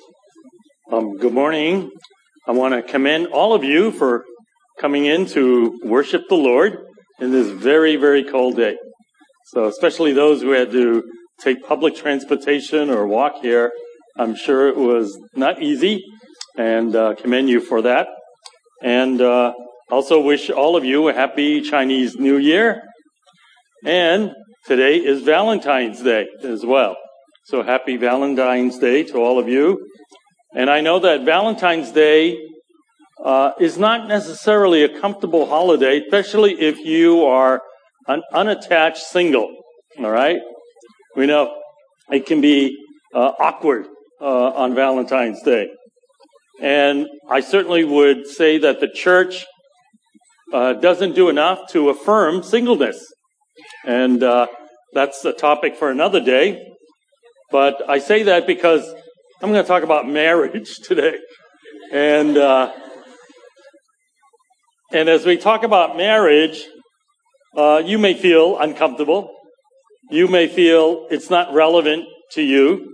Good morning. I want to commend all of you for coming in to worship the Lord in this very, very cold day. So especially those who had to take public transportation or walk here, I'm sure it was not easy, and commend you for that. And also wish all of you a happy Chinese New Year. And today is Valentine's Day as well. So happy Valentine's Day to all of you. And I know that Valentine's Day is not necessarily a comfortable holiday, especially if you are an unattached single. All right? We know it can be awkward on Valentine's Day. And I certainly would say that the church doesn't do enough to affirm singleness. And that's a topic for another day. But I say that because I'm going to talk about marriage today. And as we talk about marriage, you may feel uncomfortable. You may feel it's not relevant to you.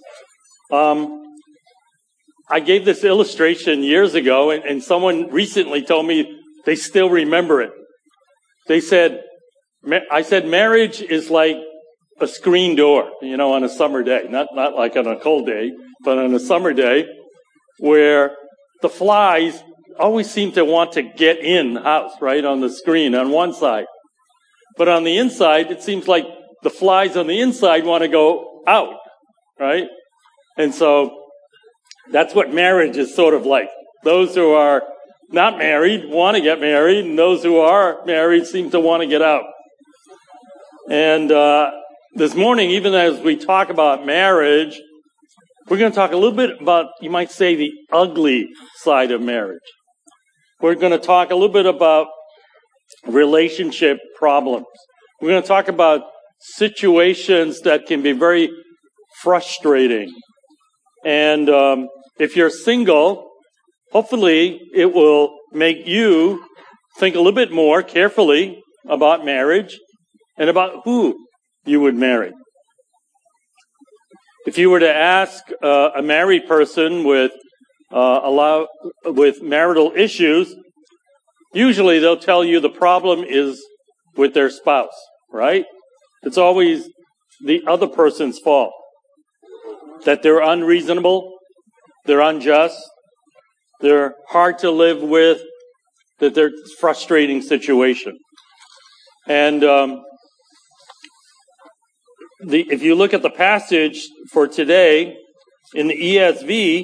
I gave this illustration years ago, and someone recently told me they still remember it. I said marriage is like a screen door, on a summer day, not like on a cold day, but on a summer day, where the flies always seem to want to get in the house, right, on the screen on one side. But on the inside, it seems like the flies on the inside want to go out, right? And so that's what marriage is sort of like. Those who are not married want to get married, and those who are married seem to want to get out. And this morning, even as we talk about marriage, we're going to talk a little bit about, you might say, the ugly side of marriage. We're going to talk a little bit about relationship problems. We're going to talk about situations that can be very frustrating. And if you're single, hopefully it will make you think a little bit more carefully about marriage and about who you would marry. If you were to ask a married person with marital issues, usually they'll tell you the problem is with their spouse, right? It's always the other person's fault. That they're unreasonable, they're unjust, they're hard to live with, that they're a frustrating situation. And if you look at the passage for today in the ESV,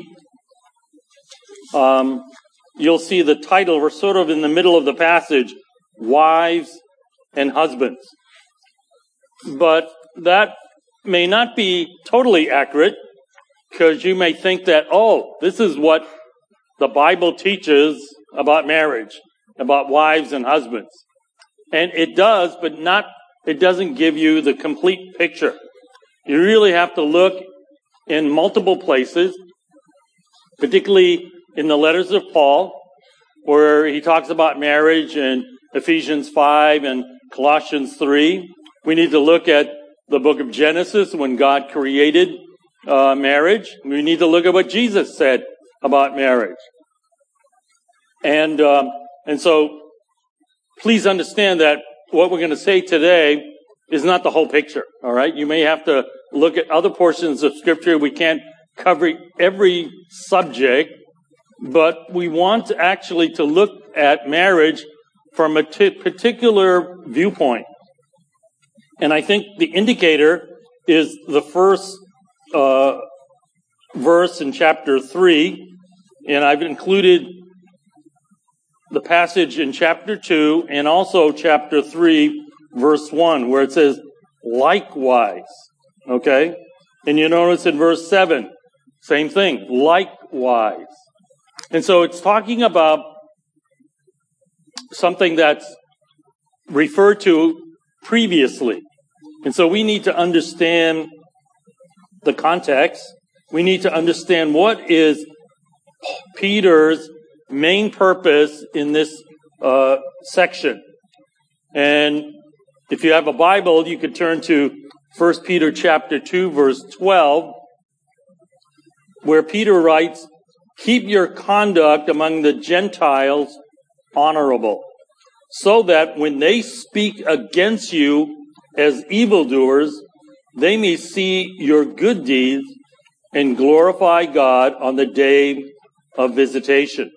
you'll see the title. We're sort of in the middle of the passage, wives and husbands. But that may not be totally accurate, because you may think that, this is what the Bible teaches about marriage, about wives and husbands. And it does, but it doesn't give you the complete picture. You really have to look in multiple places, particularly in the letters of Paul, where he talks about marriage in Ephesians 5 and Colossians 3. We need to look at the book of Genesis when God created marriage. We need to look at what Jesus said about marriage. And so please understand that what we're going to say today is not the whole picture, all right? You may have to look at other portions of Scripture. We can't cover every subject, but we want actually to look at marriage from a particular viewpoint. And I think the indicator is the first verse in chapter 3, and I've included the passage in chapter 2 and also chapter 3, verse 1, where it says, likewise, okay? And you notice in verse 7, same thing, likewise. And so it's talking about something that's referred to previously. And so we need to understand the context. We need to understand what is Peter's main purpose in this section. And if you have a Bible, you could turn to 1 Peter chapter 2, verse 12. where Peter writes, keep your conduct among the Gentiles honorable, so that when they speak against you as evildoers, they may see your good deeds and glorify God on the day of visitation.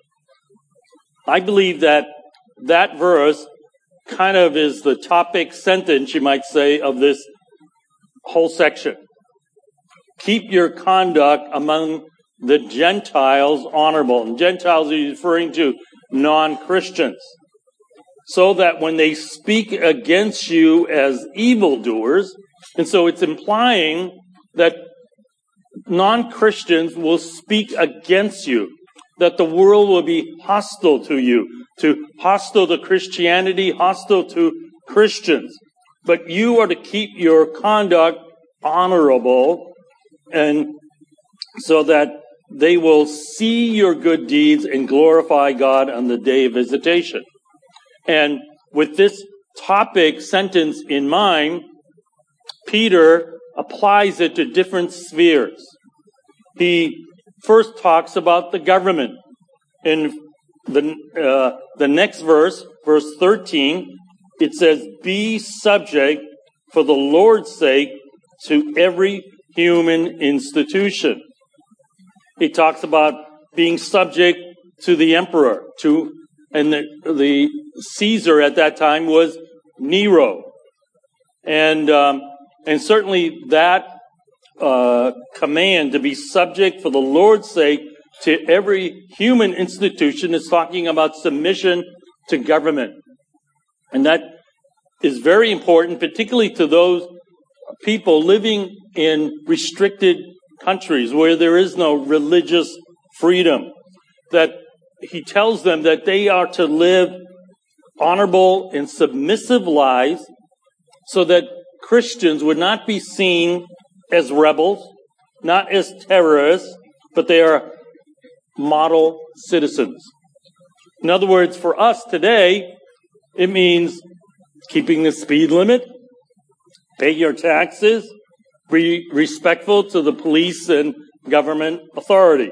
I believe that verse kind of is the topic sentence, you might say, of this whole section. Keep your conduct among the Gentiles honorable. And Gentiles is referring to non-Christians. So that when they speak against you as evildoers, and so it's implying that non-Christians will speak against you, that the world will be hostile to you, hostile to Christianity, hostile to Christians. But you are to keep your conduct honorable, and so that they will see your good deeds and glorify God on the day of visitation. And with this topic sentence in mind, Peter applies it to different spheres. He first talks about the government. In the next verse, verse 13, it says, be subject for the Lord's sake to every human institution. He talks about being subject to the emperor, and the Caesar at that time was Nero. And certainly that command to be subject for the Lord's sake to every human institution is talking about submission to government. And that is very important, particularly to those people living in restricted countries where there is no religious freedom. That he tells them that they are to live honorable and submissive lives so that Christians would not be seen as rebels, not as terrorists, but they are model citizens. In other words, for us today, it means keeping the speed limit, pay your taxes, be respectful to the police and government authorities.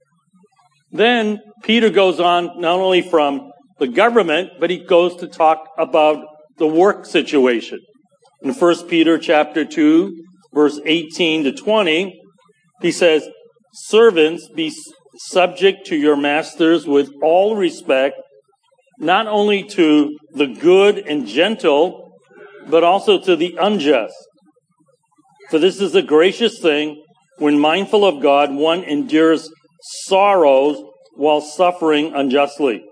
Then Peter goes on not only from the government, but he goes to talk about the work situation. In 1 Peter chapter 2, verse 18 to 20, he says, servants, be subject to your masters with all respect, not only to the good and gentle, but also to the unjust. For this is a gracious thing, when mindful of God, one endures sorrows while suffering unjustly.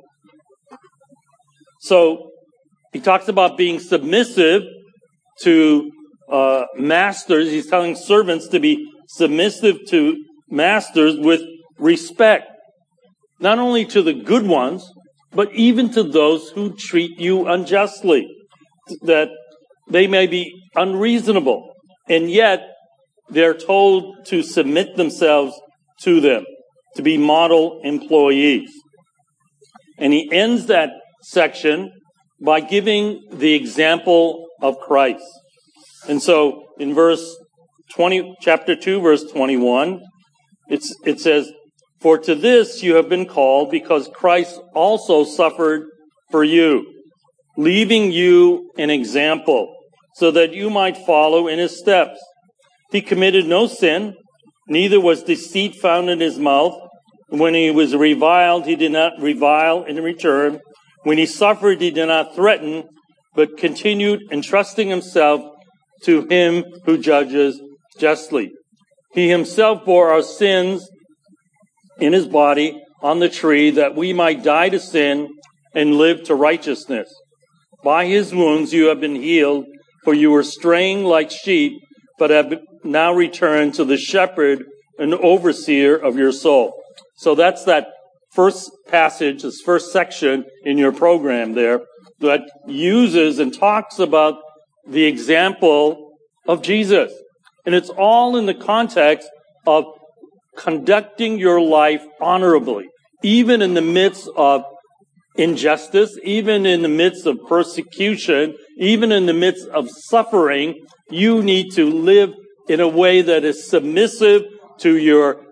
So he talks about being submissive to masters. He's telling servants to be submissive to masters with respect, not only to the good ones, but even to those who treat you unjustly, that they may be unreasonable, and yet they're told to submit themselves to them, to be model employees. And he ends that section by giving the example of Christ. And so in chapter 2, verse 21, it says, for to this you have been called, because Christ also suffered for you, leaving you an example, so that you might follow in his steps. He committed no sin, neither was deceit found in his mouth. When he was reviled, he did not revile in return. When he suffered, he did not threaten, but continued entrusting himself to him who judges justly. He himself bore our sins in his body on the tree, that we might die to sin and live to righteousness. By his wounds you have been healed, for you were straying like sheep, but have now returned to the shepherd and overseer of your soul. So that's that first passage, this first section in your program there, that uses and talks about the example of Jesus. And it's all in the context of conducting your life honorably, even in the midst of injustice, even in the midst of persecution, even in the midst of suffering. You need to live in a way that is submissive to your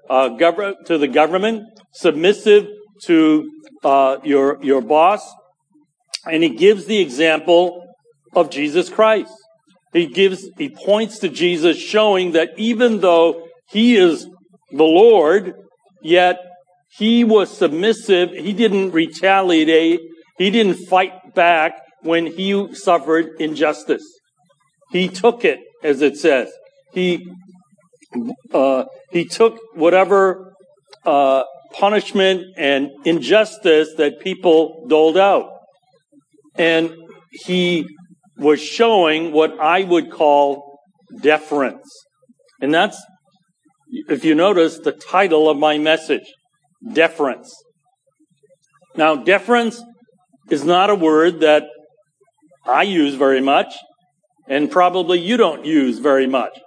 to the government, submissive to your boss. And he gives the example of Jesus Christ. He points to Jesus, showing that even though he is the Lord, yet he was submissive. He didn't retaliate. He didn't fight back when he suffered injustice. He took it, as it says. He took whatever punishment and injustice that people doled out. And he was showing what I would call deference. And that's, if you notice, the title of my message, deference. Now, deference is not a word that I use very much, and probably you don't use very much.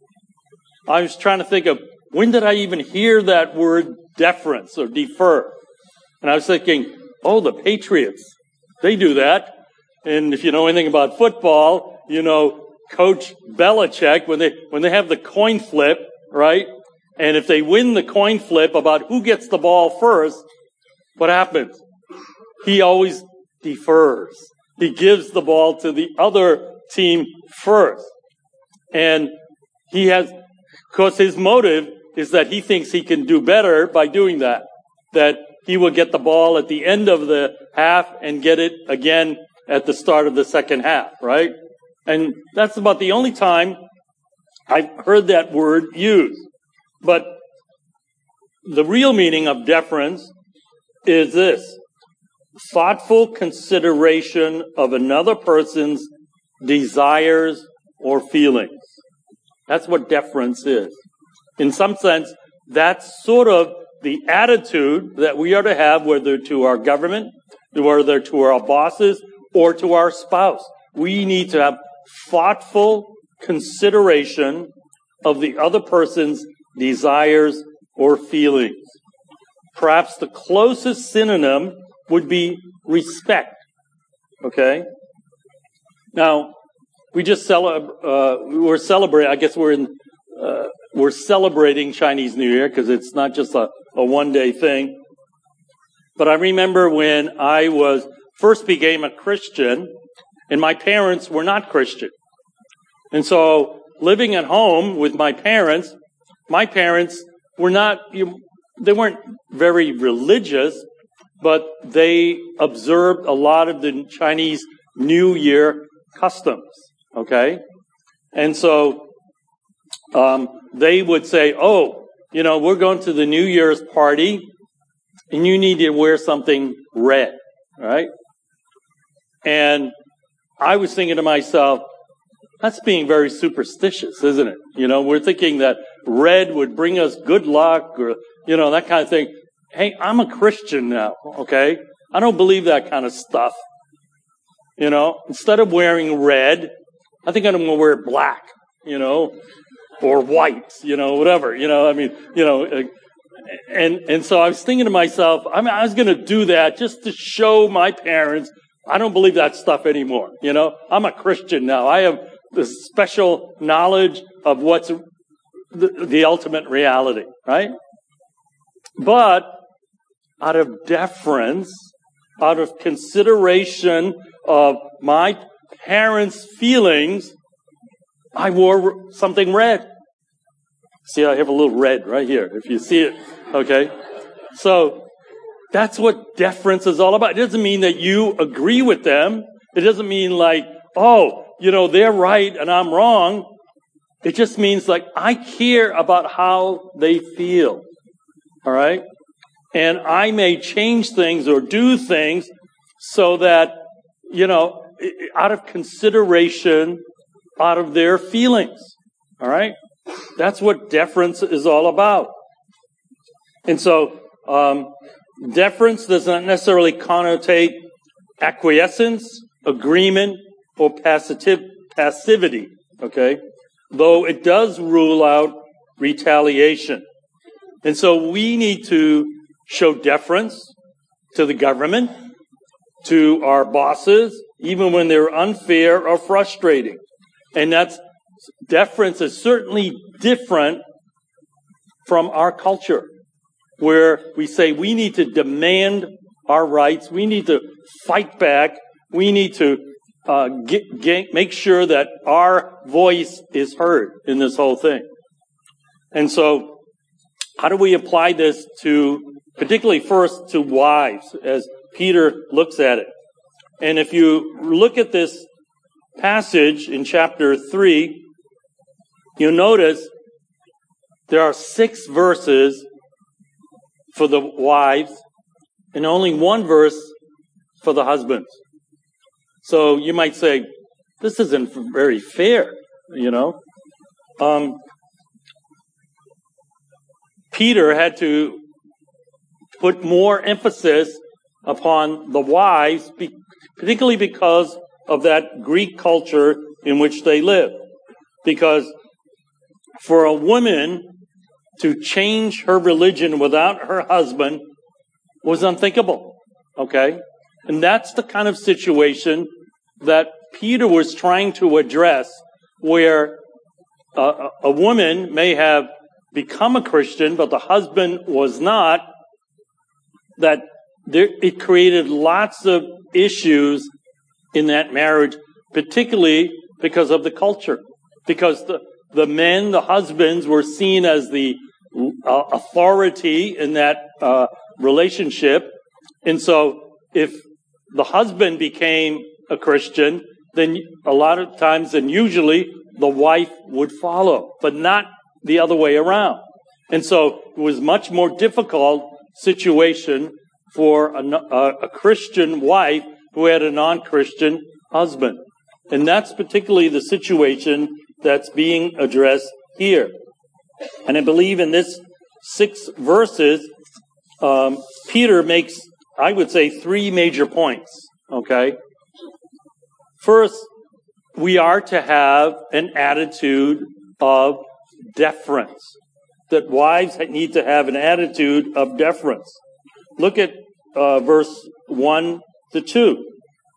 I was trying to think of, when did I even hear that word deference or defer? And I was thinking, oh, the Patriots, they do that. And if you know anything about football, you know Coach Belichick, when they have the coin flip, right? And if they win the coin flip about who gets the ball first, what happens? He always defers. He gives the ball to the other team first. And he has, because his motive is that he thinks he can do better by doing that. That he will get the ball at the end of the half and get it again at the start of the second half, right? And that's about the only time I've heard that word used. But the real meaning of deference is this: thoughtful consideration of another person's desires or feelings. That's what deference is. In some sense, that's sort of the attitude that we are to have, whether to our government, whether to our bosses, or to our spouse. We need to have thoughtful consideration of the other person's desires or feelings. Perhaps the closest synonym would be respect. Okay? Now, we're celebrating, I guess we're celebrating Chinese New Year because it's not just a one-day thing. But I remember when I first became a Christian, and my parents were not Christian. And so, living at home with my parents were not, they weren't very religious, but they observed a lot of the Chinese New Year customs, okay? And so, they would say, oh, we're going to the New Year's party, and you need to wear something red, right? And I was thinking to myself, that's being very superstitious, isn't it? We're thinking that red would bring us good luck or, that kind of thing. Hey, I'm a Christian now, okay? I don't believe that kind of stuff. Instead of wearing red, I think I'm going to wear black, or white, whatever, and so I was thinking to myself, I was going to do that just to show my parents I don't believe that stuff anymore. I'm a Christian now. I have this special knowledge of what's the ultimate reality, right? But out of deference, out of consideration of my parents' feelings, I wore something red. See, I have a little red right here, if you see it, okay? So, that's what deference is all about. It doesn't mean that you agree with them. It doesn't mean like, oh, they're right and I'm wrong. It just means like, I care about how they feel. All right? And I may change things or do things so that, out of consideration, out of their feelings. All right? That's what deference is all about. And so, deference does not necessarily connotate acquiescence, agreement, or passivity, okay? Though it does rule out retaliation. And so we need to show deference to the government, to our bosses, even when they're unfair or frustrating. And deference is certainly different from our culture, where we say we need to demand our rights, we need to fight back, we need to make sure that our voice is heard in this whole thing. And so, how do we apply this to, particularly first to wives, as Peter looks at it? And if you look at this passage in chapter 3, you'll notice there are 6 verses for the wives and only 1 verse for the husbands. So you might say, this isn't very fair, you know. Peter had to put more emphasis upon the wives, particularly because of that Greek culture in which they live. Because for a woman to change her religion without her husband was unthinkable, okay? And that's the kind of situation that Peter was trying to address, where a woman may have become a Christian, but the husband was not, that it created lots of issues in that marriage, particularly because of the culture. Because the men, the husbands, were seen as the authority in that relationship. And so if the husband became a Christian, then a lot of times, and usually, the wife would follow, but not the other way around. And so it was much more difficult situation for a Christian wife who had a non-Christian husband. And that's particularly the situation that's being addressed here. And I believe in this 6 verses, Peter makes, I would say, 3 major points. Okay? First, we are to have an attitude of deference. That wives need to have an attitude of deference. Look at verse 1 to 2.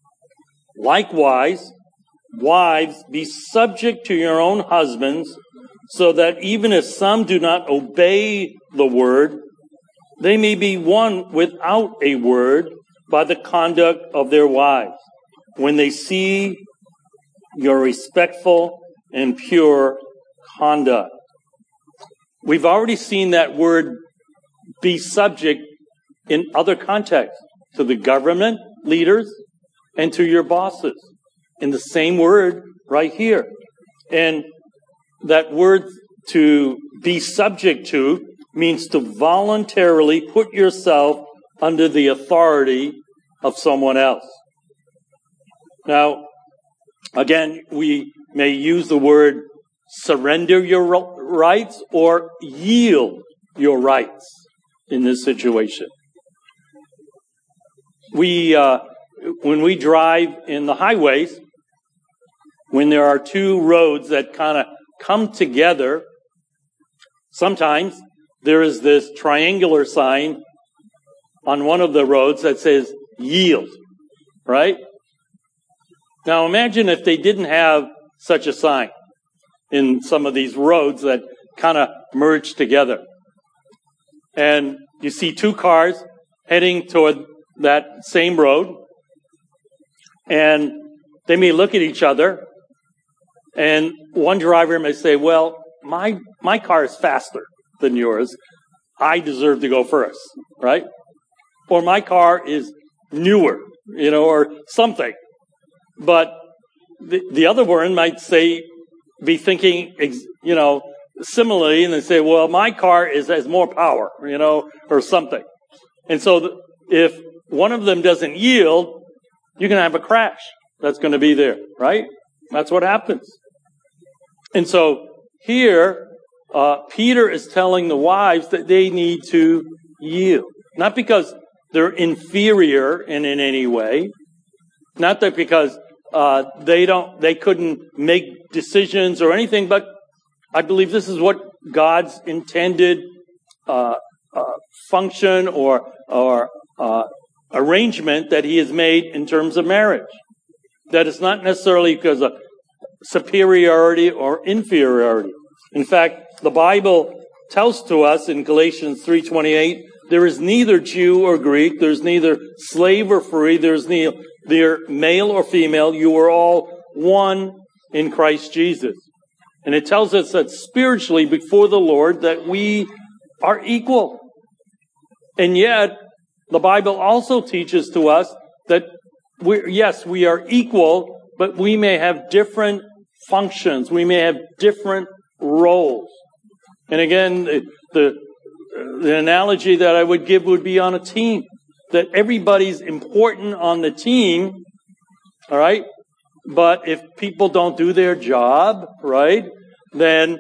Likewise, wives, be subject to your own husbands, so that even if some do not obey the word, they may be won without a word by the conduct of their wives, when they see your respectful and pure conduct. We've already seen that word be subject in other contexts, to the government leaders and to your bosses. In the same word right here. And that word to be subject to means to voluntarily put yourself under the authority of someone else. Now, again, we may use the word surrender your rights or yield your rights in this situation. When we drive in the highways, when there are 2 roads that kind of come together, sometimes there is this triangular sign on one of the roads that says yield, right? Now imagine if they didn't have such a sign in some of these roads that kind of merge together. And you see 2 cars heading toward that same road, and they may look at each other, and one driver may say, well, my car is faster than yours. I deserve to go first, right? Or my car is newer, or something. But the other one might be thinking, similarly, and they say, well, my car has more power, or something. And so if one of them doesn't yield, you're going to have a crash that's going to be there, right? That's what happens. And so here, Peter is telling the wives that they need to yield. Not because they're inferior in any way. Not that because they couldn't make decisions or anything, but I believe this is what God's intended function or arrangement that He has made in terms of marriage. That it's not necessarily because of superiority or inferiority. In fact, the Bible tells to us in Galatians 3:28, there is neither Jew or Greek, there's neither slave or free, there's neither male or female, you are all one in Christ Jesus. And it tells us that spiritually before the Lord that we are equal. And yet, the Bible also teaches to us that we are equal, but we may have different functions. We may have different roles. And again, the analogy that I would give would be on a team. That everybody's important on the team, all right? But if people don't do their job, right, then,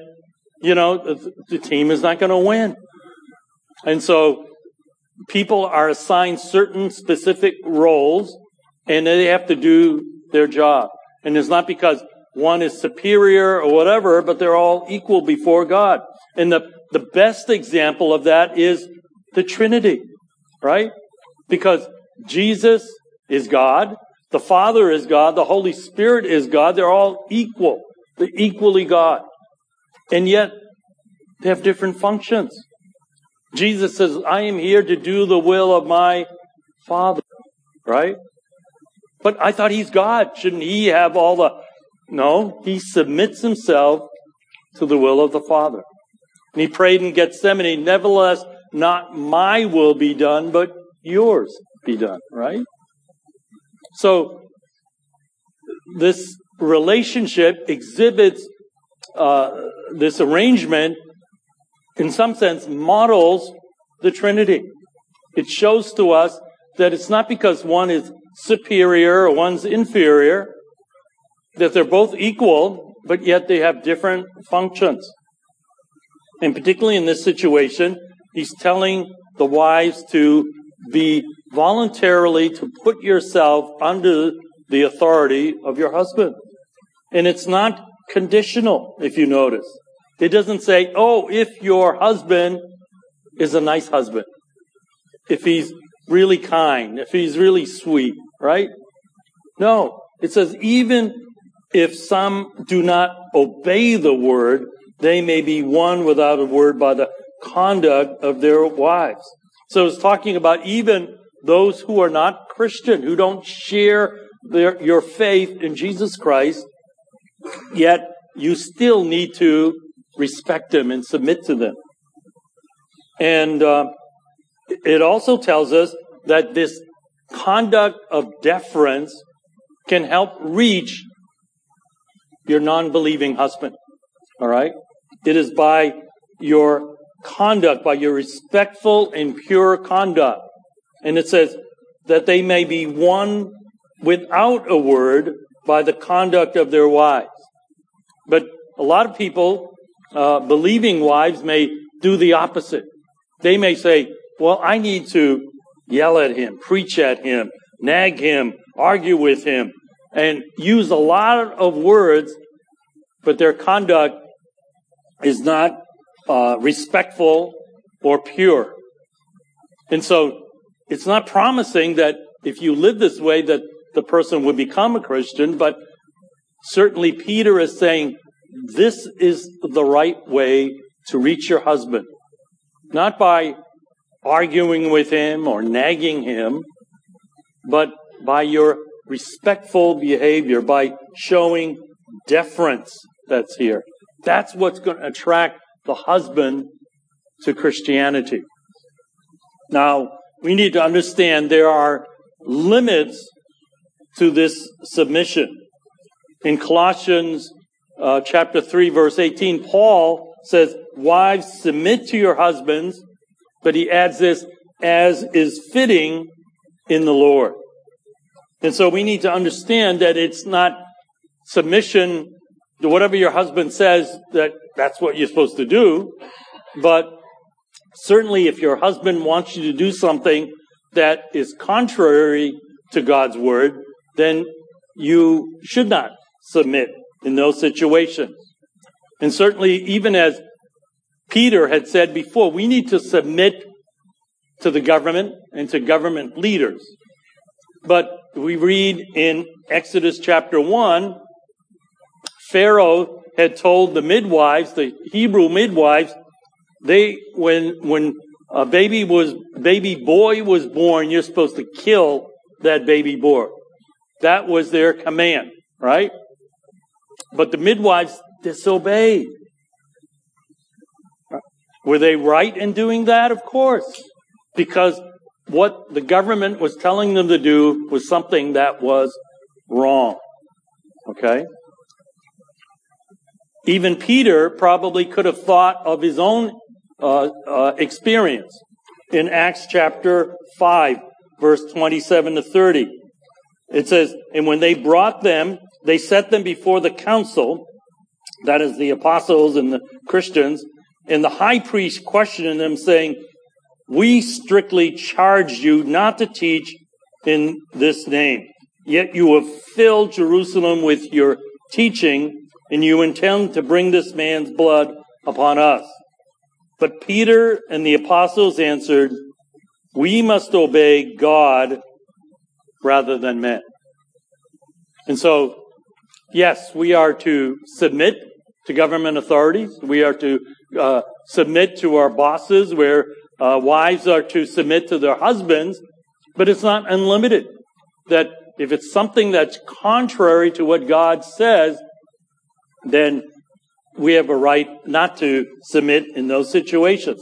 the team is not going to win. And so people are assigned certain specific roles, and they have to do their job. And it's not because one is superior or whatever, but they're all equal before God. And the best example of that is the Trinity, right? Because Jesus is God, the Father is God, the Holy Spirit is God. They're all equal. They're equally God. And yet, they have different functions. Jesus says, I am here to do the will of my Father, right? But I thought he's God. Shouldn't he have all the... No, he submits himself to the will of the Father. And he prayed in Gethsemane, nevertheless, not my will be done, but yours be done, right? So, this relationship exhibits, this arrangement, in some sense, models the Trinity. It shows to us that it's not because one is superior or one's inferior, that they're both equal, but yet they have different functions. And particularly in this situation, he's telling the wives to be voluntarily to put yourself under the authority of your husband. And it's not conditional, if you notice. It doesn't say, if your husband is a nice husband, if he's really kind, if he's really sweet, right? No, it says even if some do not obey the word, they may be won without a word by the conduct of their wives. So it's talking about even those who are not Christian, who don't share your faith in Jesus Christ, yet you still need to respect them and submit to them. And it also tells us that this conduct of deference can help reach your non-believing husband. All right? It is by your conduct, by your respectful and pure conduct. And it says that they may be won without a word by the conduct of their wives. But a lot of people, believing wives, may do the opposite. They may say, well, I need to yell at him, preach at him, nag him, argue with him, and use a lot of words, but their conduct is not respectful or pure. And so it's not promising that if you live this way that the person would become a Christian, but certainly Peter is saying this is the right way to reach your husband. Not by arguing with him or nagging him, but by your respectful behavior, by showing deference that's here. That's what's going to attract the husband to Christianity. Now, we need to understand there are limits to this submission. In Colossians chapter 3, verse 18, Paul says, wives, submit to your husbands, but he adds this, as is fitting in the Lord. And so we need to understand that it's not submission to whatever your husband says, that's what you're supposed to do. But certainly if your husband wants you to do something that is contrary to God's word, then you should not submit in those situations. And certainly, even as Peter had said before, we need to submit to the government and to government leaders. But we read in Exodus chapter 1, Pharaoh had told the midwives, the Hebrew midwives, when a baby boy was born, you're supposed to kill that baby boy. That was their command, right? But the midwives disobeyed. Were they right in doing that? Of course. Because what the government was telling them to do was something that was wrong. Okay? Even Peter probably could have thought of his own experience in Acts chapter 5, verse 27 to 30. It says, and when they brought them, they set them before the council, that is the apostles and the Christians, and the high priest questioned them, saying, we strictly charged you not to teach in this name. Yet you have filled Jerusalem with your teaching, and you intend to bring this man's blood upon us. But Peter and the apostles answered, we must obey God rather than men. And so, yes, we are to submit to government authorities. We are to submit to our bosses, where wives are to submit to their husbands. But it's not unlimited. That if it's something that's contrary to what God says, then we have a right not to submit in those situations.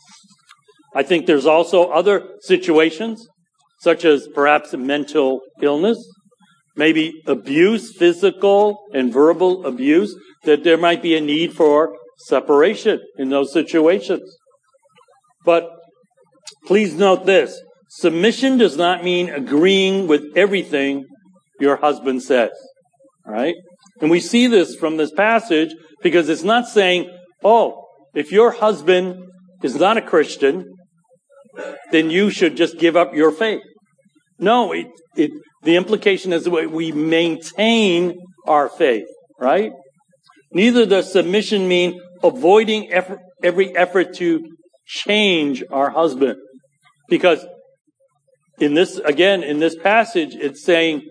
I think there's also other situations, such as perhaps mental illness, maybe abuse, physical and verbal abuse, that there might be a need for separation in those situations. But please note this. Submission does not mean agreeing with everything your husband says. All right? And we see this from this passage because it's not saying, oh, if your husband is not a Christian, then you should just give up your faith. No, the implication is that we maintain our faith, right? Neither does submission mean avoiding every effort to change our husband. Because in this passage, it's saying,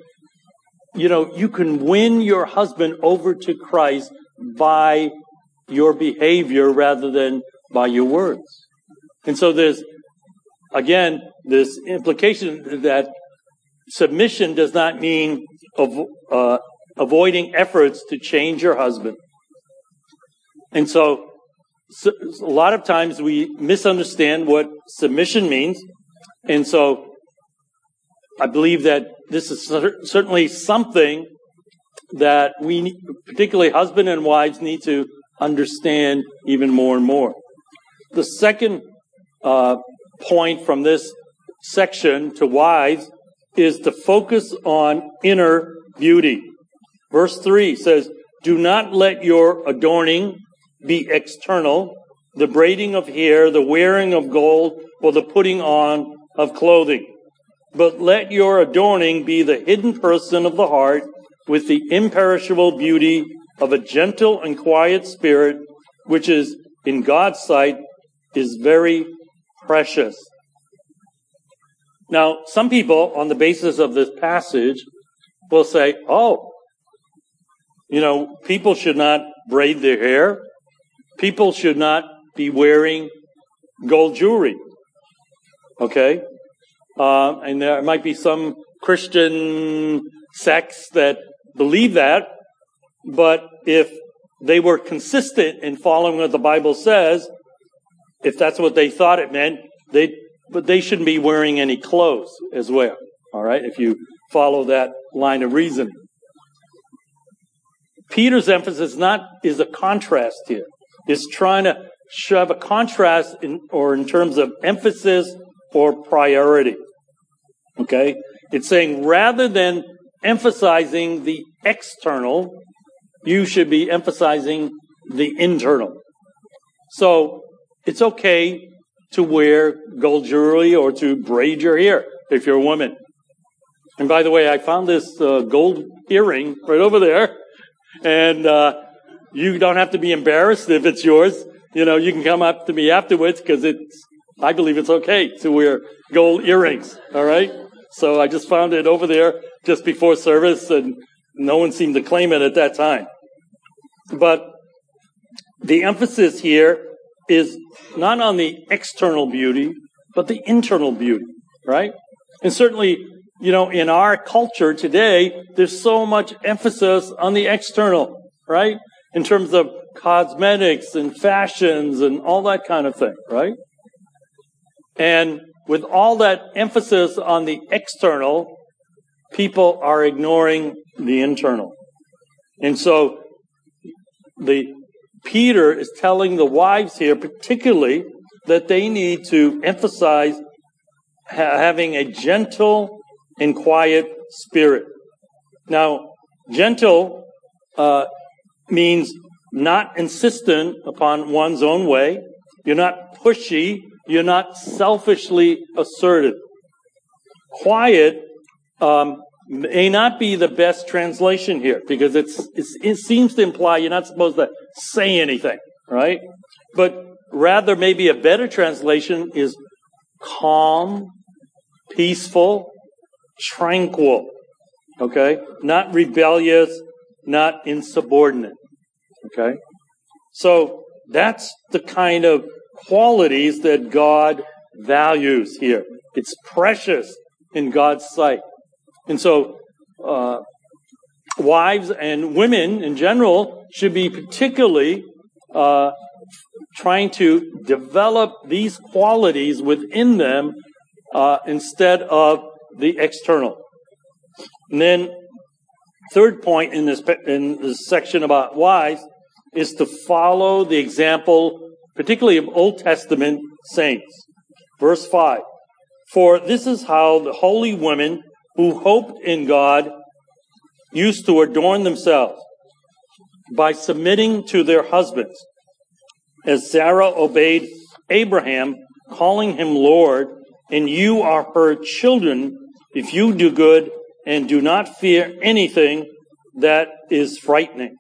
you can win your husband over to Christ by your behavior rather than by your words. And so there's, again, this implication that submission does not mean avoiding efforts to change your husband. And so a lot of times we misunderstand what submission means. And so I believe that this is certainly something that we, particularly husband and wives, need to understand even more and more. The second point from this section to wives is to focus on inner beauty. Verse 3 says, do not let your adorning be external, the braiding of hair, the wearing of gold, or the putting on of clothing. But let your adorning be the hidden person of the heart with the imperishable beauty of a gentle and quiet spirit, which is, in God's sight, is very precious. Now, some people, on the basis of this passage, will say, people should not braid their hair. People should not be wearing gold jewelry. Okay? And there might be some Christian sects that believe that, but if they were consistent in following what the Bible says, if that's what they thought it meant, they shouldn't be wearing any clothes as well. All right? If you follow that line of reasoning. Peter's emphasis is a contrast here. It's trying to shove a contrast in terms of emphasis or priority. Okay? It's saying rather than emphasizing the external, you should be emphasizing the internal. So it's okay to wear gold jewelry or to braid your hair if you're a woman. And by the way, I found this gold earring right over there. And you don't have to be embarrassed if it's yours. You can come up to me afterwards because I believe it's okay to wear gold earrings. All right? So I just found it over there just before service, and no one seemed to claim it at that time. But the emphasis here is not on the external beauty, but the internal beauty, right? And certainly, in our culture today, there's so much emphasis on the external, right? In terms of cosmetics and fashions and all that kind of thing, right? And with all that emphasis on the external, people are ignoring the internal. And so Peter is telling the wives here particularly that they need to emphasize having a gentle and quiet spirit. Now, gentle means not insistent upon one's own way. You're not pushy. You're not selfishly assertive. Quiet may not be the best translation here because it seems to imply you're not supposed to say anything, right? But rather, maybe a better translation is calm, peaceful, tranquil, okay? Not rebellious, not insubordinate, okay? So that's the kind of qualities that God values here. It's precious in God's sight. And so wives and women in general should be particularly trying to develop these qualities within them instead of the external. And then third point in this section about wives is to follow the example, particularly of Old Testament saints. Verse 5, "For this is how the holy women who hoped in God used to adorn themselves, by submitting to their husbands, as Sarah obeyed Abraham, calling him Lord, and you are her children if you do good and do not fear anything that is frightening."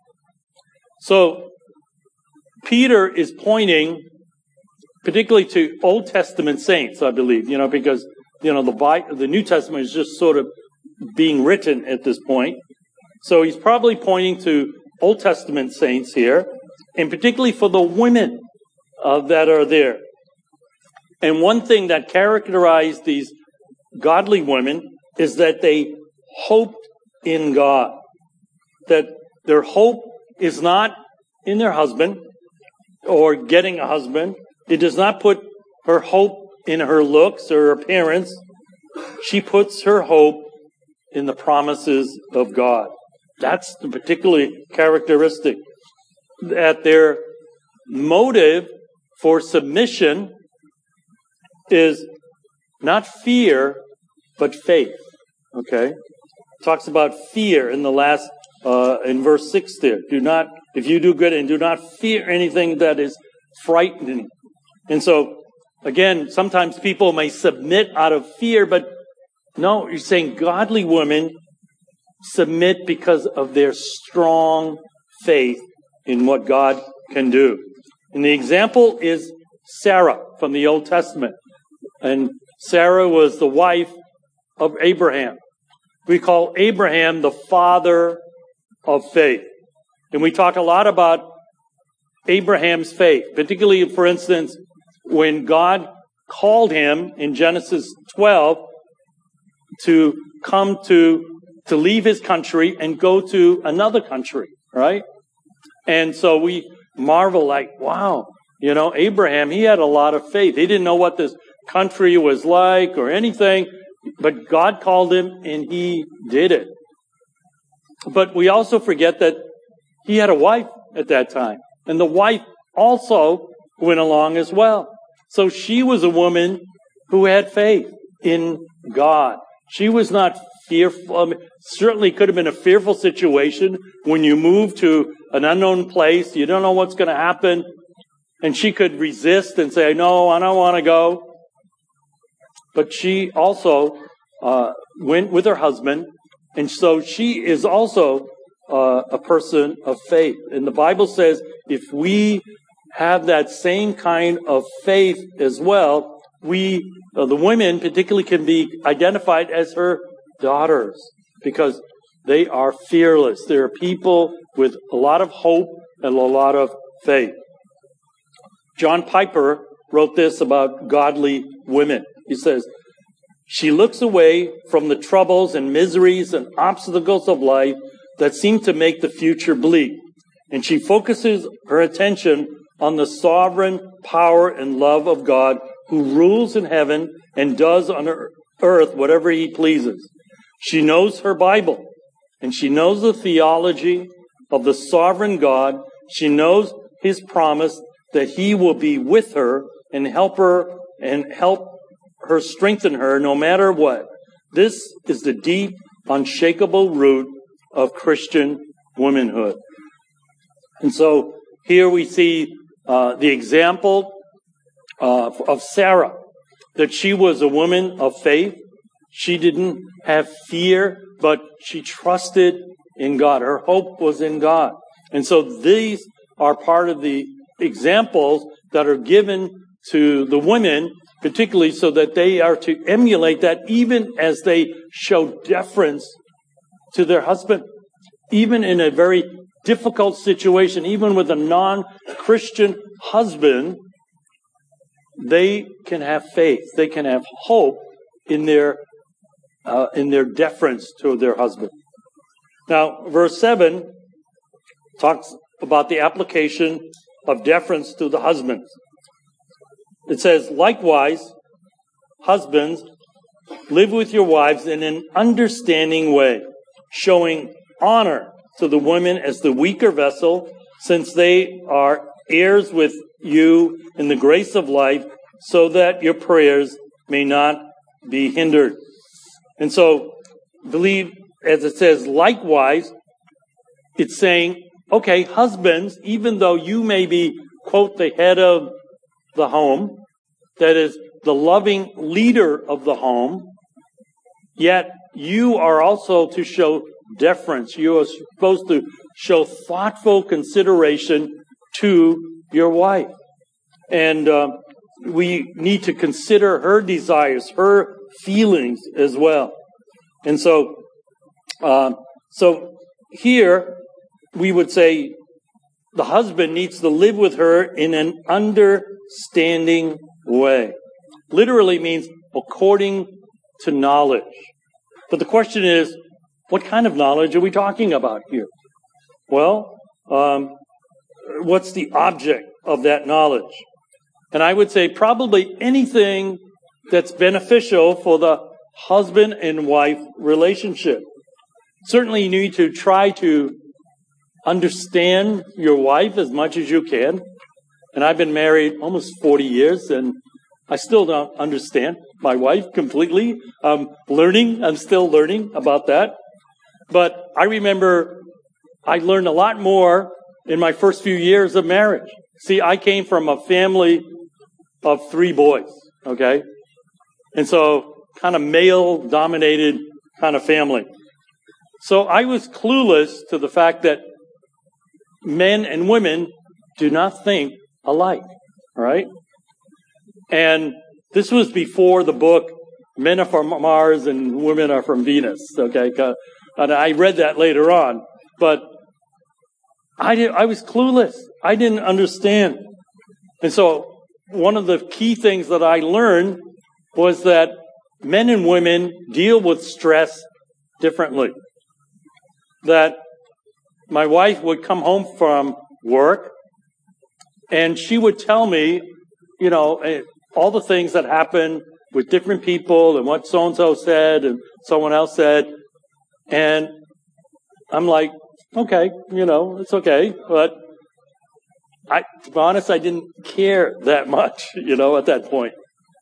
So Peter is pointing particularly to Old Testament saints, I believe, because the New Testament is just sort of being written at this point. So he's probably pointing to Old Testament saints here, and particularly for the women that are there. And one thing that characterized these godly women is that they hoped in God. That their hope is not in their husband or getting a husband. It does not put her hope in her looks or appearance. She puts her hope in the promises of God. That's the particular characteristic. That their motive for submission is not fear, but faith. Okay? Talks about fear in the last, in verse 6 there. If you do good and do not fear anything that is frightening. And so, again, sometimes people may submit out of fear, but no, you're saying godly women submit because of their strong faith in what God can do. And the example is Sarah from the Old Testament. And Sarah was the wife of Abraham. We call Abraham the father of faith. And we talk a lot about Abraham's faith, particularly, for instance, when God called him in Genesis 12 to come to leave his country and go to another country, right? And so we marvel like, wow, Abraham, he had a lot of faith. He didn't know what this country was like or anything, but God called him and he did it. But we also forget that he had a wife at that time, and the wife also went along as well. So she was a woman who had faith in God. She was not fearful. Certainly could have been a fearful situation when you move to an unknown place. You don't know what's going to happen. And she could resist and say, no, I don't want to go. But she also went with her husband. And so she is also a person of faith. And the Bible says if we have that same kind of faith as well, the women particularly can be identified as her daughters because they are fearless. They're people with a lot of hope and a lot of faith. John Piper wrote this about godly women. He says, she looks away from the troubles and miseries and obstacles of life that seem to make the future bleak. And she focuses her attention on the sovereign power and love of God who rules in heaven and does on earth whatever he pleases. She knows her Bible, and she knows the theology of the sovereign God. She knows his promise that he will be with her and help her strengthen her no matter what. This is the deep, unshakable root of Christian womanhood. And so here we see the example of Sarah, that she was a woman of faith. She didn't have fear, but she trusted in God. Her hope was in God. And so these are part of the examples that are given to the women, particularly so that they are to emulate that even as they show deference to their husband. Even in a very difficult situation, even with a non-Christian husband, they can have faith. They can have hope in their deference to their husband. Now, verse 7 talks about the application of deference to the husbands. It says, likewise, husbands, live with your wives in an understanding way, showing honor to the women as the weaker vessel, since they are heirs with you in the grace of life, so that your prayers may not be hindered. And so, believe, as it says, likewise, it's saying, okay, husbands, even though you may be, quote, the head of the home, that is, the loving leader of the home, yet you are also to show deference. You are supposed to show thoughtful consideration to your wife. And we need to consider her desires, her feelings as well. And so here we would say the husband needs to live with her in an understanding way. Literally means according to knowledge. But the question is, what kind of knowledge are we talking about here? Well, what's the object of that knowledge? And I would say probably anything that's beneficial for the husband and wife relationship. Certainly you need to try to understand your wife as much as you can. And I've been married almost 40 years, and I still don't understand my wife completely. I'm still learning about that. But I remember I learned a lot more in my first few years of marriage. See, I came from a family of 3 boys, okay? And so kind of male-dominated kind of family. So I was clueless to the fact that men and women do not think alike, right? And this was before the book, Men Are From Mars and Women Are From Venus, okay? And I read that later on. But I was clueless. I didn't understand. And so one of the key things that I learned was that men and women deal with stress differently. That my wife would come home from work and she would tell me, you know, all the things that happen with different people and what so-and-so said and someone else said. And I'm like, okay, you know, it's okay. But to be honest, I didn't care that much, you know, at that point.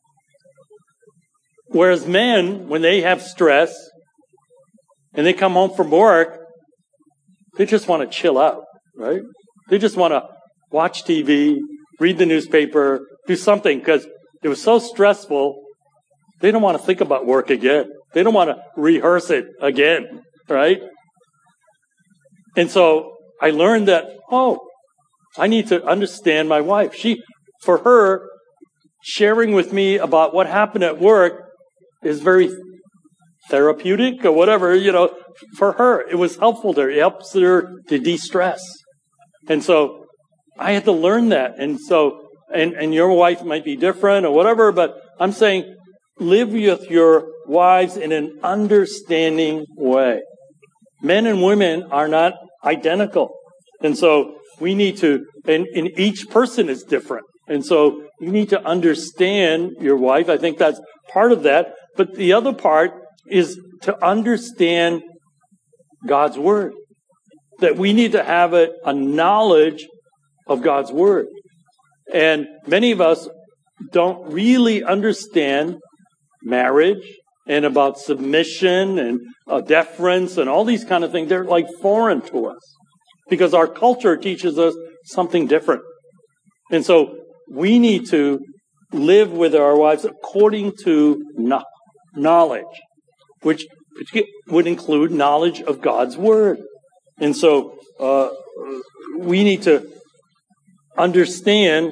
Whereas men, when they have stress and they come home from work, they just want to chill out, right? They just want to watch TV, read the newspaper, do something, because it was so stressful, they don't want to think about work again. They don't want to rehearse it again, right? And so I learned that, I need to understand my wife. For her, sharing with me about what happened at work is very therapeutic or whatever, you know. For her, it was helpful to her. It helps her to de-stress. And so I had to learn that. And so and your wife might be different or whatever, but I'm saying live with your wives in an understanding way. Men and women are not identical. And so we need to, and each person is different. And so you need to understand your wife. I think that's part of that. But the other part is to understand God's Word. That we need to have a knowledge of God's Word. And many of us don't really understand marriage and about submission and deference and all these kind of things. They're like foreign to us because our culture teaches us something different. And so we need to live with our wives according to knowledge, which would include knowledge of God's Word. And so we need to understand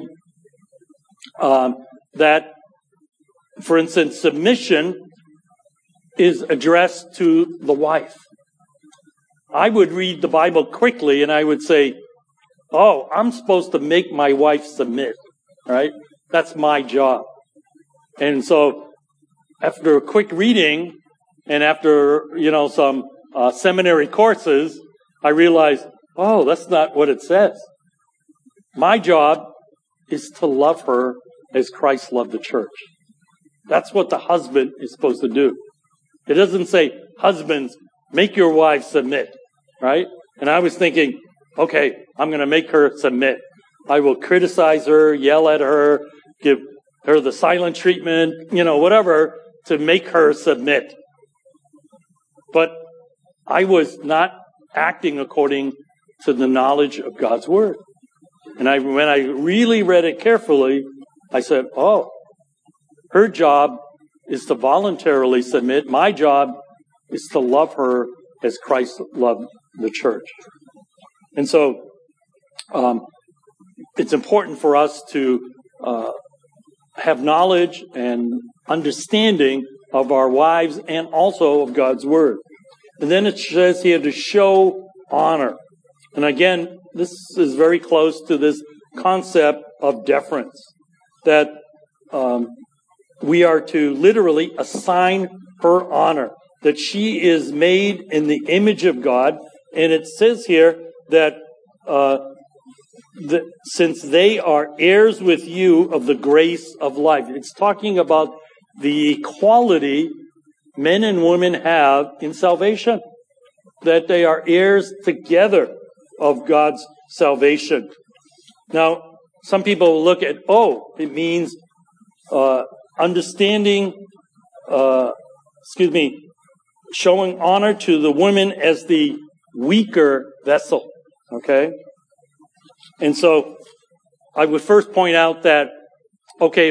that, for instance, submission is addressed to the wife. I would read the Bible quickly and I would say, oh, I'm supposed to make my wife submit, right? That's my job. And so after a quick reading and after, some seminary courses, I realized, oh, that's not what it says. My job is to love her as Christ loved the church. That's what the husband is supposed to do. It doesn't say, husbands, make your wives submit, right? And I was thinking, okay, I'm going to make her submit. I will criticize her, yell at her, give her the silent treatment, whatever, to make her submit. But I was not acting according to the knowledge of God's Word. And when I really read it carefully, I said, oh, her job is to voluntarily submit. My job is to love her as Christ loved the church. And so it's important for us to have knowledge and understanding of our wives and also of God's Word. And then it says here to show honor. And again, this is very close to this concept of deference, that we are to literally assign her honor, that she is made in the image of God. And it says here that since they are heirs with you of the grace of life. It's talking about the equality men and women have in salvation, that they are heirs together of God's salvation. Now, some people look at, it means understanding, showing honor to the women as the weaker vessel. Okay? And so I would first point out that, okay,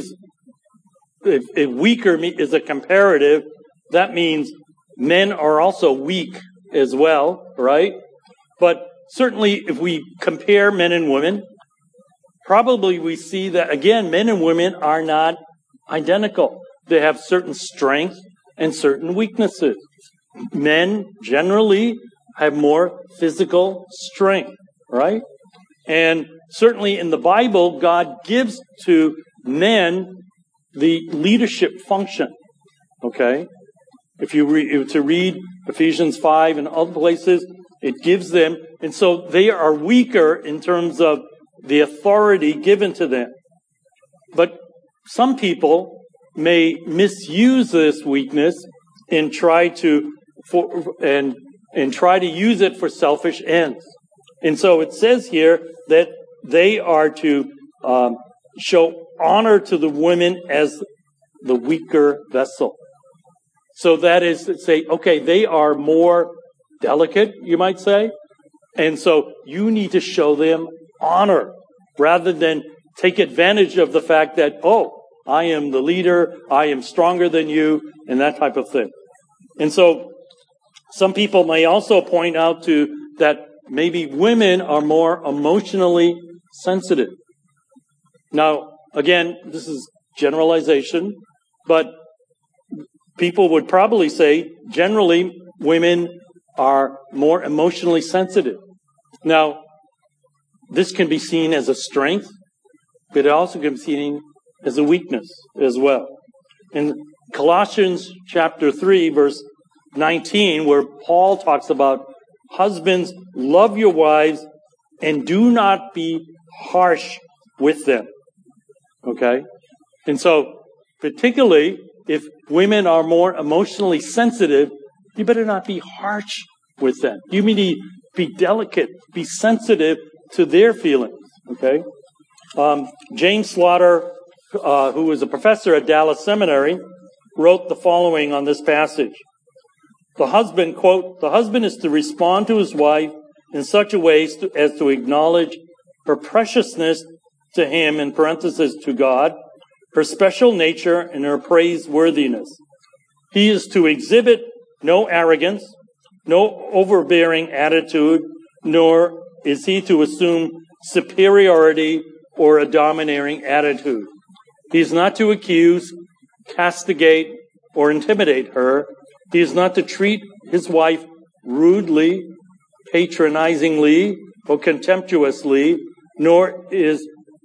if weaker is a comparative, that means men are also weak as well, right? But certainly if we compare men and women, probably we see that, again, men and women are not identical. They have certain strengths and certain weaknesses. Men generally have more physical strength, right? And certainly in the Bible, God gives to men the leadership function, okay? If you read Ephesians 5 and other places, it gives them, and so they are weaker in terms of the authority given to them. But some people may misuse this weakness and try to use it for selfish ends. And so it says here that they are to show honor to the women as the weaker vessel. So that is to say, okay, they are more delicate, you might say. And so you need to show them honor rather than take advantage of the fact that, I am the leader, I am stronger than you, and that type of thing. And so some people may also point out to that maybe women are more emotionally sensitive. Now, again, this is generalization, but people would probably say generally women are more emotionally sensitive. Now, this can be seen as a strength, but it also can be seen as a weakness as well. In Colossians chapter 3, verse 19, where Paul talks about husbands, love your wives and do not be harsh with them. Okay? And so, particularly if women are more emotionally sensitive, you better not be harsh with them. You need to be delicate, be sensitive to their feelings. Okay? James Slaughter, who was a professor at Dallas Seminary, wrote the following on this passage. The husband, quote, the husband is to respond to his wife in such a way as to acknowledge her preciousness to him, in parenthesis, to God, her special nature and her praiseworthiness. He is to exhibit no arrogance, no overbearing attitude, nor is he to assume superiority or a domineering attitude. He is not to accuse, castigate, or intimidate her. He is not to treat his wife rudely, patronizingly, or contemptuously, nor is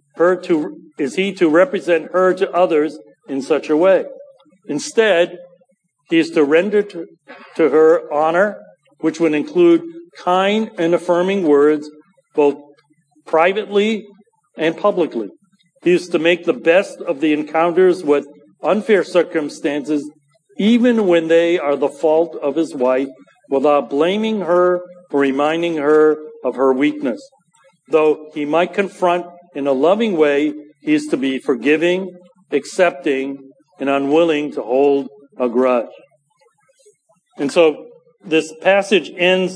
he to represent her to others in such a way. Instead, he is to render to her honor, which would include kind and affirming words, both privately and publicly. He is to make the best of the encounters with unfair circumstances, even when they are the fault of his wife, without blaming her or reminding her of her weakness. Though he might confront in a loving way, he is to be forgiving, accepting, and unwilling to hold a grudge. And so this passage ends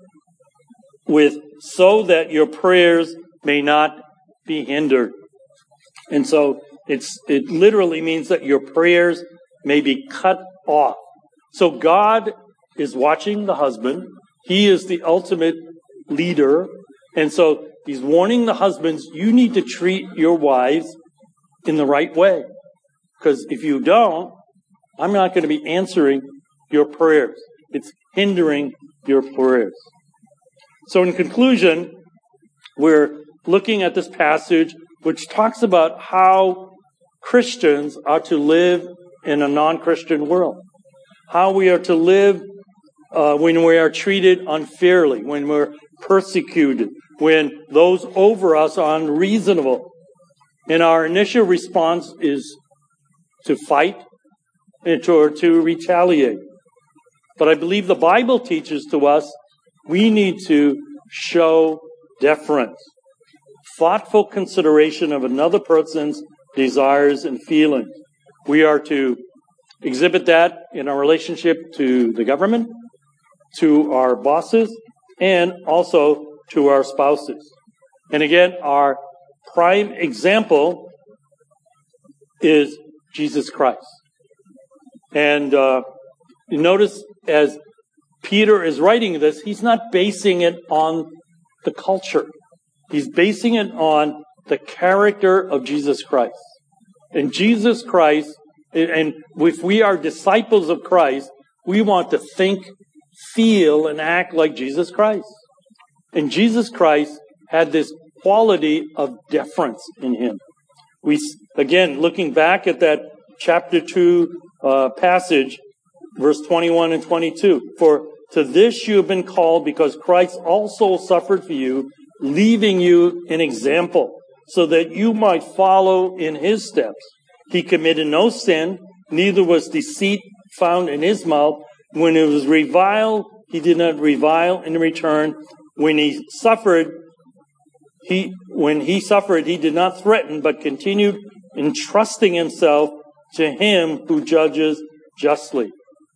with, so that your prayers may not be hindered. And so it literally means that your prayers may be cut off. So God is watching the husband. He is the ultimate leader. And so he's warning the husbands, you need to treat your wives in the right way. Because if you don't, I'm not going to be answering your prayers. It's hindering your prayers. So in conclusion, we're looking at this passage which talks about how Christians are to live in a non-Christian world. How we are to live when we are treated unfairly, when we're persecuted, when those over us are unreasonable. And our initial response is to fight or to retaliate. But I believe the Bible teaches to us we need to show deference, thoughtful consideration of another person's desires and feelings. We are to exhibit that in our relationship to the government, to our bosses, and also to our spouses. And again, our prime example is Jesus Christ. And you notice as Peter is writing this, he's not basing it on the culture. He's basing it on the character of Jesus Christ. And Jesus Christ, and if we are disciples of Christ, we want to think, feel, and act like Jesus Christ. And Jesus Christ had this quality of deference in him. We, again, looking back at that chapter 2 passage, verse 21 and 22. For to this you have been called, because Christ also suffered for you, leaving you an example, so that you might follow in his steps. He committed no sin, neither was deceit found in his mouth. When it was reviled, he did not revile in return. When he suffered, he did not threaten, but continued entrusting himself to him who judges justly.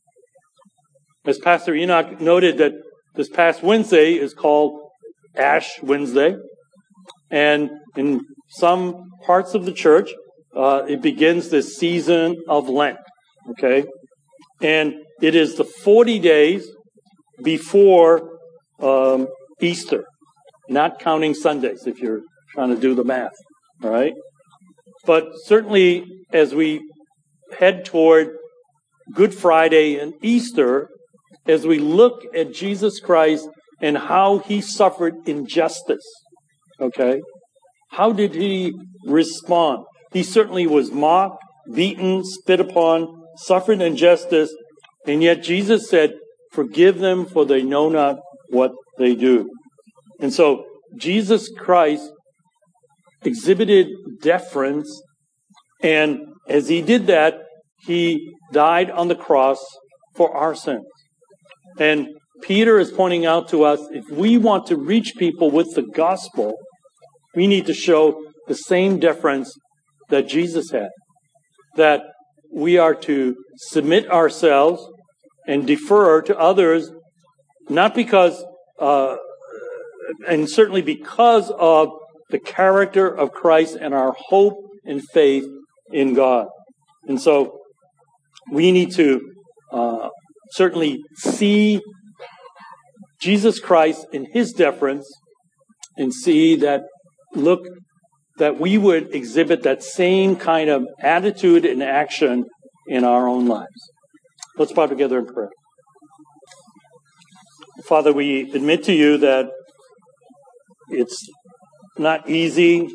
As Pastor Enoch noted, that this past Wednesday is called Ash Wednesday. And in some parts of the church, it begins this season of Lent. Okay? And it is the 40 days before Easter. Not counting Sundays, if you're trying to do the math. All right? But certainly, as we head toward Good Friday and Easter, as we look at Jesus Christ and how he suffered injustice, okay? how did he respond? He certainly was mocked, beaten, spit upon, suffered injustice, and yet Jesus said, "Forgive them, for they know not what they do." And so Jesus Christ exhibited deference, and as he did that, he died on the cross for our sins. And Peter is pointing out to us, if we want to reach people with the gospel, we need to show the same deference that Jesus had. That we are to submit ourselves and defer to others, not because, and certainly because of the character of Christ and our hope and faith in God. And so we need to certainly see Jesus Christ in his deference and see that, that we would exhibit that same kind of attitude and action in our own lives. Let's bow together in prayer. Father, we admit to you that it's not easy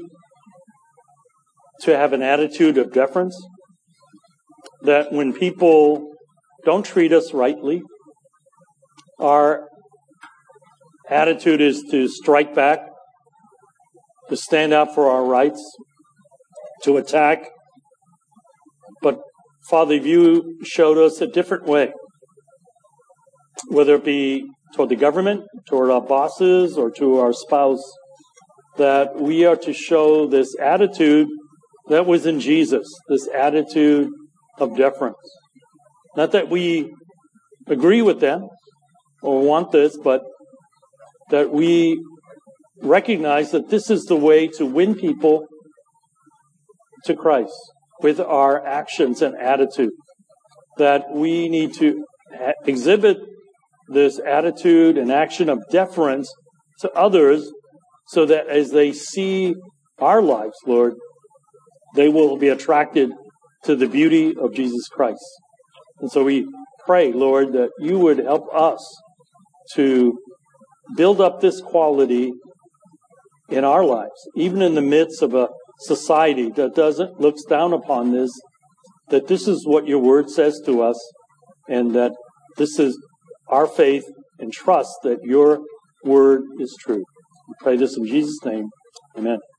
to have an attitude of deference, that when people don't treat us rightly, our attitude is to strike back, to stand up for our rights, to attack. But Father, you showed us a different way, whether it be toward the government, toward our bosses, or to our spouse, that we are to show this attitude that was in Jesus, this attitude of deference. Not that we agree with them or want this, but that we recognize that this is the way to win people to Christ with our actions and attitude. That we need to exhibit this attitude and action of deference to others so that as they see our lives, Lord, they will be attracted to the beauty of Jesus Christ. And so we pray, Lord, that you would help us to build up this quality in our lives, even in the midst of a society that looks down upon this, that this is what your word says to us, and that this is our faith and trust that your word is true. We pray this in Jesus' name. Amen.